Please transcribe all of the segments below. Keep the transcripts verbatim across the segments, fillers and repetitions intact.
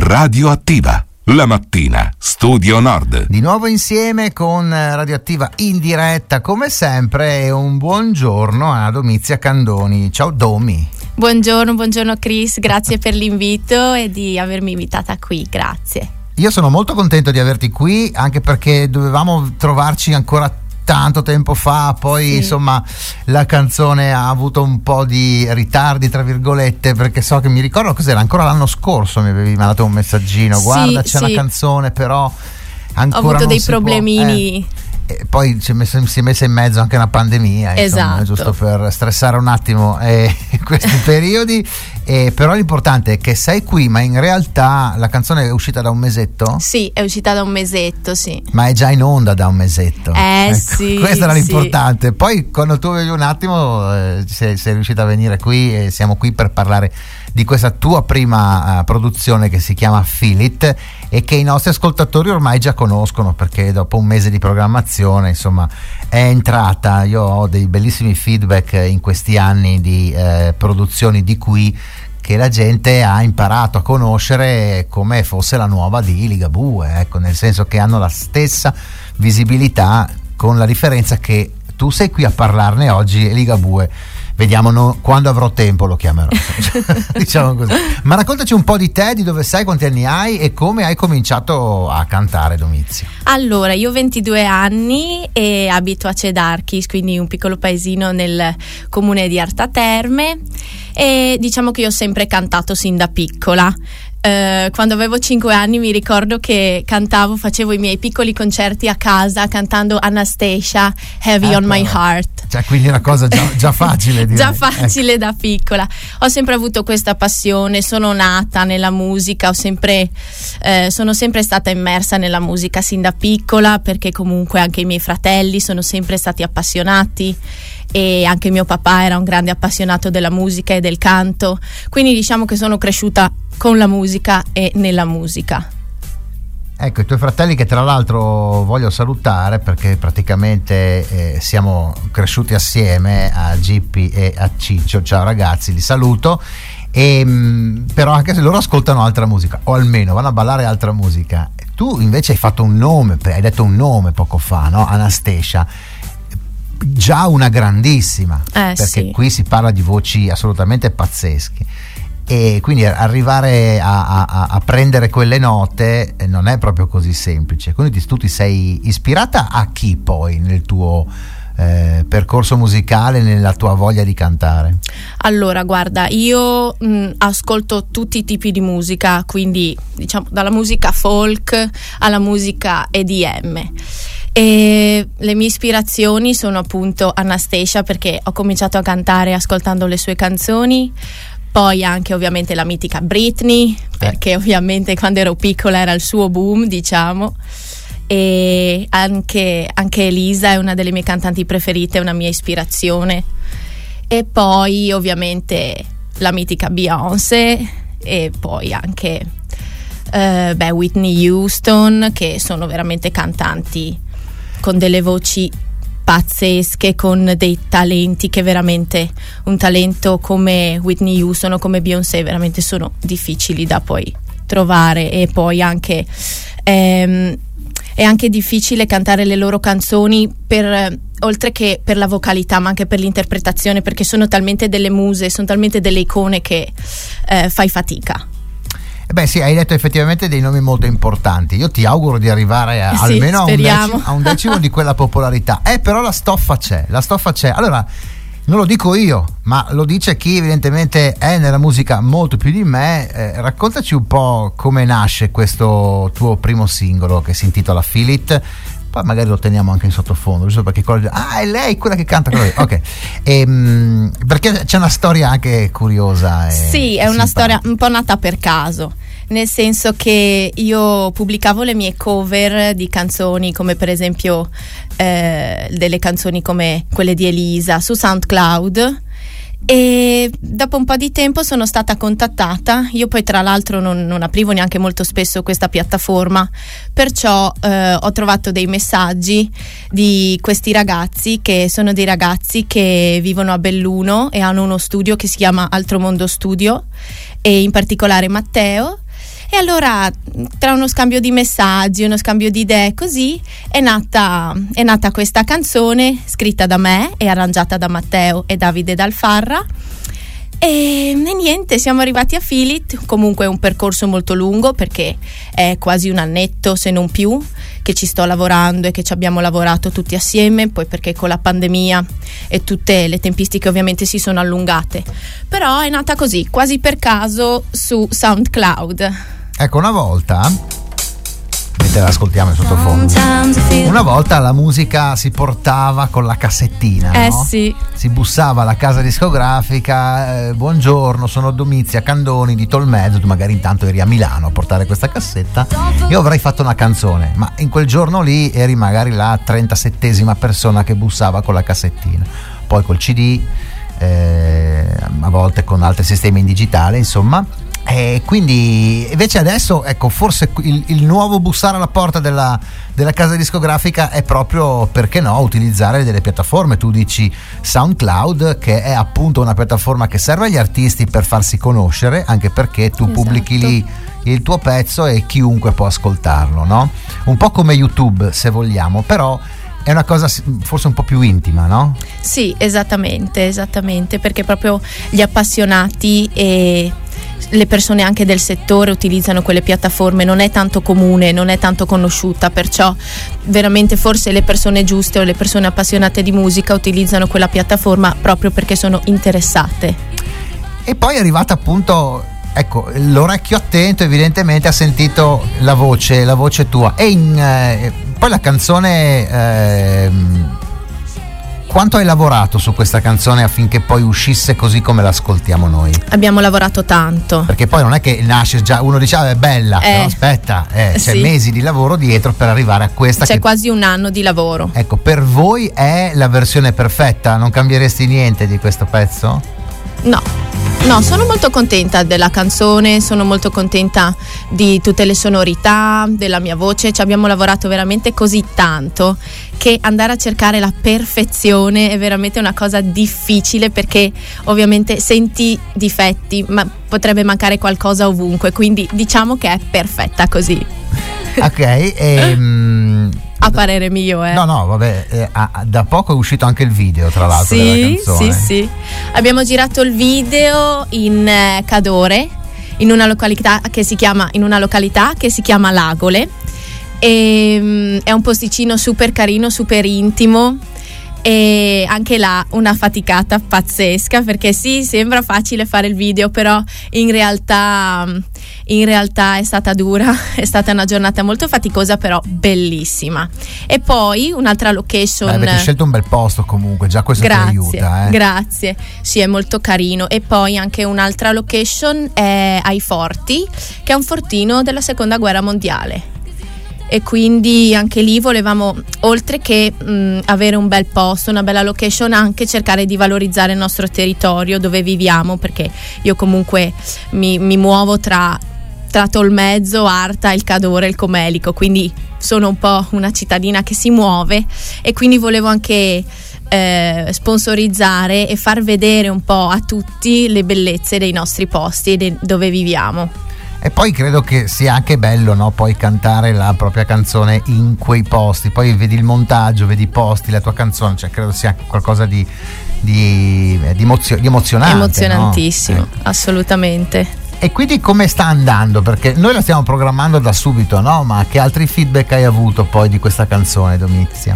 Radioattiva. La mattina, Studio Nord. Di nuovo insieme con Radioattiva in diretta, come sempre, e un buongiorno a Domizia Candoni. Ciao Domi. Buongiorno, buongiorno Chris, grazie per l'invito e di avermi invitata qui, grazie. Io sono molto contento di averti qui, anche perché dovevamo trovarci ancora tanto tempo fa, poi sì. Insomma la canzone ha avuto un po' di ritardi tra virgolette, perché so che mi ricordo cos'era, ancora l'anno scorso mi avevi mandato un messaggino, sì, guarda c'è sì. una canzone però ancora ho avuto non dei si problemini può, eh. E poi si è, messa, si è messa in mezzo anche una pandemia, insomma, esatto. Giusto per stressare un attimo eh, questi periodi. Eh, però l'importante è che sei qui, ma in realtà la canzone è uscita da un mesetto? Sì, è uscita da un mesetto, sì. Ma è già in onda da un mesetto. Eh ecco, sì. Questo era l'importante. Sì. Poi quando tu avevi un attimo eh, sei, sei riuscita a venire qui e siamo qui per parlare di questa tua prima uh, produzione che si chiama Feel It e che i nostri ascoltatori ormai già conoscono, perché dopo un mese di programmazione insomma è entrata. Io ho dei bellissimi feedback in questi anni di eh, produzioni di qui, che la gente ha imparato a conoscere come fosse la nuova di Ligabue, ecco, nel senso che hanno la stessa visibilità, con la differenza che tu sei qui a parlarne oggi e Ligabue vediamo no, quando avrò tempo lo chiamerò. Diciamo così. Ma raccontaci un po' di te, di dove sei, quanti anni hai e come hai cominciato a cantare, Domizia. Allora, io ho ventidue anni e abito a Cedarchis, quindi un piccolo paesino nel comune di Arta Terme, e diciamo che io ho sempre cantato sin da piccola. Uh, quando avevo cinque anni mi ricordo che cantavo, facevo i miei piccoli concerti a casa cantando Anastasia, Heavy ecco. on My Heart. Cioè, quindi una cosa già, già facile direi. Già facile ecco. Da piccola. Ho sempre avuto questa passione, sono nata nella musica, ho sempre eh, sono sempre stata immersa nella musica sin da piccola, perché comunque anche i miei fratelli sono sempre stati appassionati e anche mio papà era un grande appassionato della musica e del canto, quindi diciamo che sono cresciuta con la musica e nella musica. Ecco, i tuoi fratelli, che tra l'altro voglio salutare perché praticamente eh, siamo cresciuti assieme, a Gippi e a Ciccio. Ciao ragazzi, li saluto. E, mh, però anche se loro ascoltano altra musica, o almeno vanno a ballare altra musica, tu invece hai fatto un nome, hai detto un nome poco fa, no? Anastasia, già una grandissima, eh, perché sì. Qui si parla di voci assolutamente pazzeschi. E quindi arrivare a, a, a prendere quelle note non è proprio così semplice. Quindi tu ti sei ispirata a chi poi nel tuo eh, percorso musicale, nella tua voglia di cantare? Allora guarda, io mh, ascolto tutti i tipi di musica, quindi diciamo dalla musica folk alla musica E D M. E le mie ispirazioni sono appunto Anastasia, perché ho cominciato a cantare ascoltando le sue canzoni. Poi anche ovviamente la mitica Britney, perché ovviamente quando ero piccola era il suo boom, diciamo. E anche, anche Elisa è una delle mie cantanti preferite, è una mia ispirazione. E poi ovviamente la mitica Beyoncé, e poi anche eh, beh, Whitney Houston, che sono veramente cantanti con delle voci pazzesche, con dei talenti che veramente, un talento come Whitney Houston o come Beyoncé veramente sono difficili da poi trovare. E poi anche ehm, è anche difficile cantare le loro canzoni, per oltre che per la vocalità ma anche per l'interpretazione, perché sono talmente delle muse, sono talmente delle icone che eh, fai fatica. Beh sì, hai detto effettivamente dei nomi molto importanti. Io ti auguro di arrivare a, sì, almeno a un, decimo, a un decimo di quella popolarità. Eh, però la stoffa c'è, la stoffa c'è. Allora, non lo dico io, ma lo dice chi evidentemente è nella musica molto più di me. Eh, raccontaci un po' come nasce questo tuo primo singolo che si intitola Feel It. Poi magari lo teniamo anche in sottofondo, giusto perché ah, è lei quella che canta. Ok, e, mh, perché c'è una storia anche curiosa. E sì, è una storia un po' nata per caso, nel senso che io pubblicavo le mie cover di canzoni, come per esempio eh, delle canzoni come quelle di Elisa su SoundCloud, e dopo un po' di tempo sono stata contattata. Io poi tra l'altro non, non aprivo neanche molto spesso questa piattaforma, perciò eh, ho trovato dei messaggi di questi ragazzi, che sono dei ragazzi che vivono a Belluno e hanno uno studio che si chiama Altro Mondo Studio, e in particolare Matteo. E allora, tra uno scambio di messaggi, uno scambio di idee, così è nata, è nata questa canzone scritta da me e arrangiata da Matteo e Davide Dalfarra. E, e niente, siamo arrivati a Feel It. Comunque è un percorso molto lungo, perché è quasi un annetto, se non più, che ci sto lavorando e che ci abbiamo lavorato tutti assieme, poi perché con la pandemia e tutte le tempistiche ovviamente si sono allungate, però è nata così, quasi per caso, su SoundCloud. Ecco, una volta, mentre l'ascoltiamo in sottofondo, una volta la musica si portava con la cassettina, eh no? sì, si bussava alla casa discografica, eh, buongiorno, sono Domizia Candoni di Tolmezzo, tu magari intanto eri a Milano a portare questa cassetta, io avrei fatto una canzone, ma in quel giorno lì eri magari la trentasettesima persona che bussava con la cassettina, poi col C D, eh, a volte con altri sistemi in digitale, insomma. E quindi invece adesso, ecco, forse il, il nuovo bussare alla porta della, della casa discografica è proprio, perché no, utilizzare delle piattaforme. Tu dici SoundCloud, che è appunto una piattaforma che serve agli artisti per farsi conoscere, anche perché tu esatto. pubblichi lì il tuo pezzo e chiunque può ascoltarlo, no? Un po' come YouTube, se vogliamo, però è una cosa forse un po' più intima, no? Sì, esattamente, esattamente, perché proprio gli appassionati e le persone anche del settore utilizzano quelle piattaforme, non è tanto comune, non è tanto conosciuta, perciò veramente forse le persone giuste o le persone appassionate di musica utilizzano quella piattaforma proprio perché sono interessate. E poi è arrivata appunto, ecco, l'orecchio attento evidentemente ha sentito la voce, la voce tua, e in, eh, poi la canzone, eh, quanto hai lavorato su questa canzone affinché poi uscisse così come l'ascoltiamo noi? Abbiamo lavorato tanto. Perché poi non è che nasce già, uno dice ah, è bella, eh, no, aspetta, eh, c'è sì. mesi di lavoro dietro per arrivare a questa. C'è che, quasi un anno di lavoro. Ecco, per voi è la versione perfetta? Non cambieresti niente di questo pezzo? No. No, sono molto contenta della canzone, sono molto contenta di tutte le sonorità, della mia voce, ci abbiamo lavorato veramente così tanto che andare a cercare la perfezione è veramente una cosa difficile, perché ovviamente senti difetti, ma potrebbe mancare qualcosa ovunque, quindi diciamo che è perfetta così. Ok, e... Um... a parere mio, eh. No, no, vabbè, eh, ah, da poco è uscito anche il video, tra l'altro, sì, della canzone. Sì, sì. Abbiamo girato il video in eh, Cadore, in una località che si chiama in una località che si chiama Lagole. E, um, è un posticino super carino, super intimo. E anche là una faticata pazzesca, perché sì, sembra facile fare il video, però in realtà in realtà è stata dura, è stata una giornata molto faticosa, però bellissima. E poi un'altra location. Beh, avete scelto un bel posto comunque, già questo grazie, ti aiuta, eh. Grazie, sì, è molto carino. E poi anche un'altra location è ai Forti, che è un fortino della seconda guerra mondiale. E quindi anche lì volevamo, oltre che mh, avere un bel posto, una bella location, anche cercare di valorizzare il nostro territorio dove viviamo, perché io comunque mi, mi muovo tra, tra Tolmezzo, Arta, il Cadore e il Comelico, quindi sono un po' una cittadina che si muove, e quindi volevo anche eh, sponsorizzare e far vedere un po' a tutti le bellezze dei nostri posti e de- dove viviamo. E poi credo che sia anche bello, no? Poi cantare la propria canzone in quei posti, poi vedi il montaggio, vedi i posti, la tua canzone, cioè credo sia qualcosa di, di, di, emozio, di emozionante. Emozionantissimo, no? eh. assolutamente. E quindi come sta andando? Perché noi la stiamo programmando da subito, no? Ma che altri feedback hai avuto poi di questa canzone, Domizia?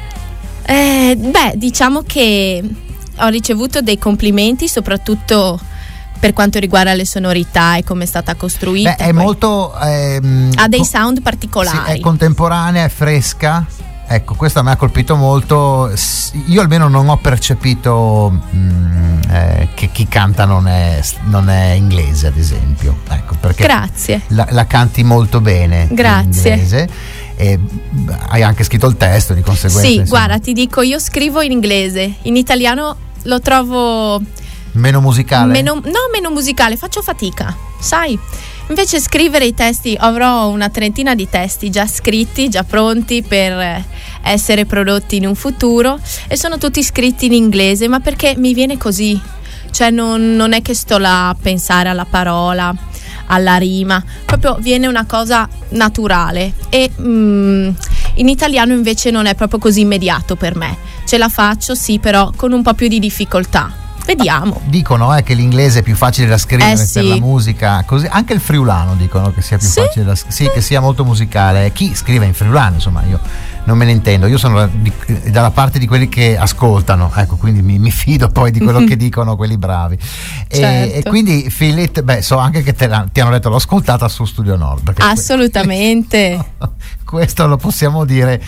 Eh, beh, diciamo che ho ricevuto dei complimenti, soprattutto per quanto riguarda le sonorità e come è stata costruita. Beh, è poi molto ehm, ha dei sound particolari. Sì, è contemporanea, è fresca. Ecco, questo mi ha colpito molto. Io almeno non ho percepito mh, eh, che chi canta non è, non è inglese, ad esempio. Ecco, perché Grazie. La, la canti molto bene. Grazie. In inglese. E hai anche scritto il testo, di conseguenza. Sì, insomma. guarda, ti dico, io scrivo in inglese, in italiano lo trovo meno musicale? Meno, no, meno musicale, faccio fatica, sai? Invece scrivere i testi, avrò una trentina di testi già scritti, già pronti per essere prodotti in un futuro, e sono tutti scritti in inglese, ma perché mi viene così, cioè non, non è che sto là a pensare alla parola, alla rima, proprio viene una cosa naturale e mm, in italiano invece non è proprio così immediato per me, ce la faccio sì, però con un po' più di difficoltà. Vediamo. Dicono eh, che l'inglese è più facile da scrivere eh, per sì. la musica, così anche il friulano dicono che sia più sì? facile da sì, che sia molto musicale. Chi scrive in friulano, insomma, io non me ne intendo, io sono di, dalla parte di quelli che ascoltano, ecco, quindi mi, mi fido poi di quello che dicono quelli bravi. E, certo. e quindi Feel It, beh, so anche che te la, ti hanno detto l'ho ascoltata su Studio Nord. Assolutamente. Questo, questo lo possiamo dire.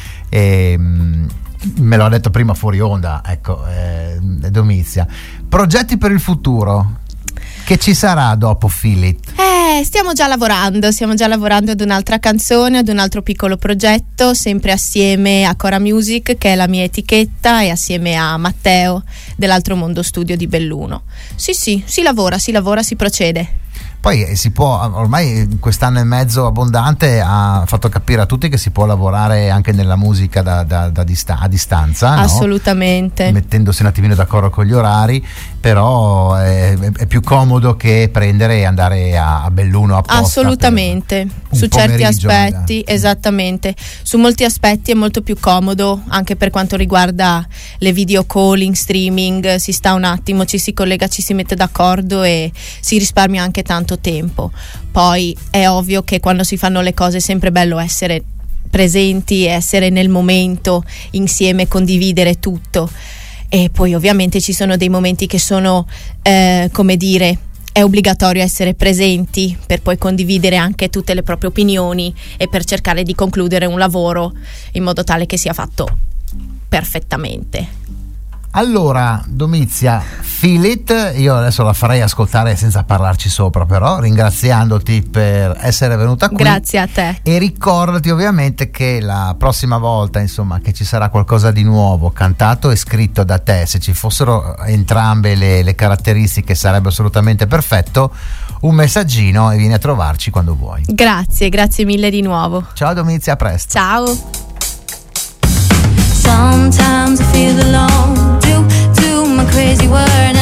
Ehm, me lo ha detto prima fuori onda, ecco, eh, Domizia. Progetti per il futuro, che ci sarà dopo Feel It? Eh, stiamo già lavorando, stiamo già lavorando ad un'altra canzone, ad un altro piccolo progetto, sempre assieme a Cora Music, che è la mia etichetta, e assieme a Matteo dell'Altro Mondo Studio di Belluno. Sì, sì, si lavora, si lavora, si procede. Poi si può, ormai quest'anno e mezzo abbondante ha fatto capire a tutti che si può lavorare anche nella musica da, da, da dista- a distanza, no? Assolutamente. Mettendosi un attimino d'accordo con gli orari, però è, è più comodo che prendere e andare a, a Belluno apposta. Assolutamente, su certi aspetti, magari. Esattamente. Su molti aspetti è molto più comodo, anche per quanto riguarda le video calling, streaming, si sta un attimo, ci si collega, ci si mette d'accordo e si risparmia anche tanto tempo. Poi è ovvio che quando si fanno le cose è sempre bello essere presenti, essere nel momento insieme, condividere tutto, e poi ovviamente ci sono dei momenti che sono eh, come dire, è obbligatorio essere presenti per poi condividere anche tutte le proprie opinioni e per cercare di concludere un lavoro in modo tale che sia fatto perfettamente. Allora, Domizia, Feel It, io adesso la farei ascoltare senza parlarci sopra, però ringraziandoti per essere venuta qui. Grazie a te. E ricordati ovviamente che la prossima volta, insomma, che ci sarà qualcosa di nuovo cantato e scritto da te, se ci fossero entrambe le, le caratteristiche sarebbe assolutamente perfetto, un messaggino e vieni a trovarci quando vuoi. Grazie, grazie mille di nuovo. Ciao Domizia, a presto. Ciao. Sometimes I feel alone, due to my crazy word.